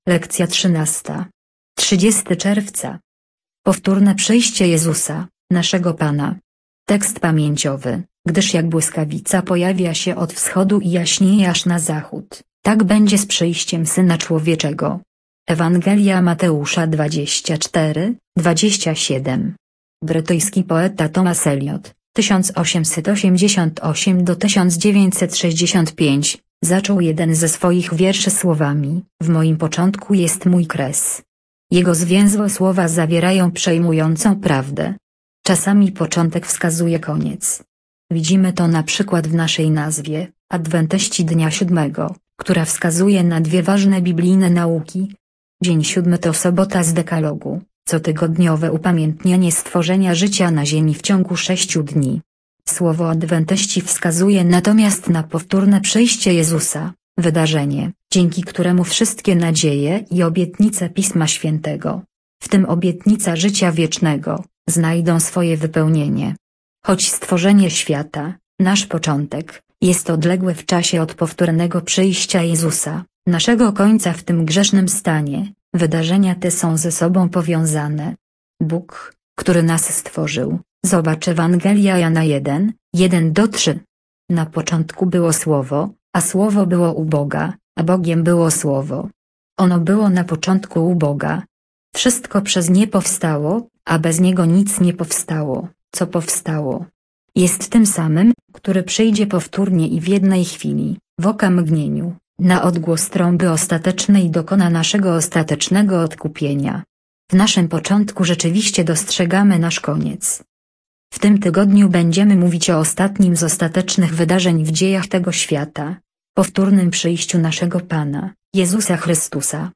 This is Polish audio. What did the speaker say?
Lekcja 13. 30 czerwca. Powtórne przyjście Jezusa, naszego Pana. Tekst pamięciowy, gdyż jak błyskawica pojawia się od wschodu i jaśnieje aż na zachód, tak będzie z przyjściem Syna Człowieczego. Ewangelia Mateusza 24:27. Brytyjski poeta Thomas Eliot, 1888–1965, zaczął jeden ze swoich wierszy słowami: w moim początku jest mój kres. Jego zwięzłe słowa zawierają przejmującą prawdę. Czasami początek wskazuje koniec. Widzimy to na przykład w naszej nazwie, Adwentyści Dnia Siódmego, która wskazuje na dwie ważne biblijne nauki. Dzień siódmy to sobota z dekalogu, cotygodniowe upamiętnianie stworzenia życia na ziemi w ciągu 6 dni. Słowo Adwentyści wskazuje natomiast na powtórne przyjście Jezusa, wydarzenie, dzięki któremu wszystkie nadzieje i obietnice Pisma Świętego, w tym obietnica życia wiecznego, znajdą swoje wypełnienie. Choć stworzenie świata, nasz początek, jest odległe w czasie od powtórnego przyjścia Jezusa, naszego końca w tym grzesznym stanie, wydarzenia te są ze sobą powiązane. Bóg, który nas stworzył, zobacz Ewangelia Jana 1:1–3. Na początku było Słowo, a Słowo było u Boga, a Bogiem było Słowo. Ono było na początku u Boga. Wszystko przez nie powstało, a bez niego nic nie powstało, co powstało. Jest tym samym, który przyjdzie powtórnie i w jednej chwili, w okamgnieniu, na odgłos trąby ostatecznej dokona naszego ostatecznego odkupienia. W naszym początku rzeczywiście dostrzegamy nasz koniec. W tym tygodniu będziemy mówić o ostatnim z ostatecznych wydarzeń w dziejach tego świata, powtórnym przyjściu naszego Pana, Jezusa Chrystusa.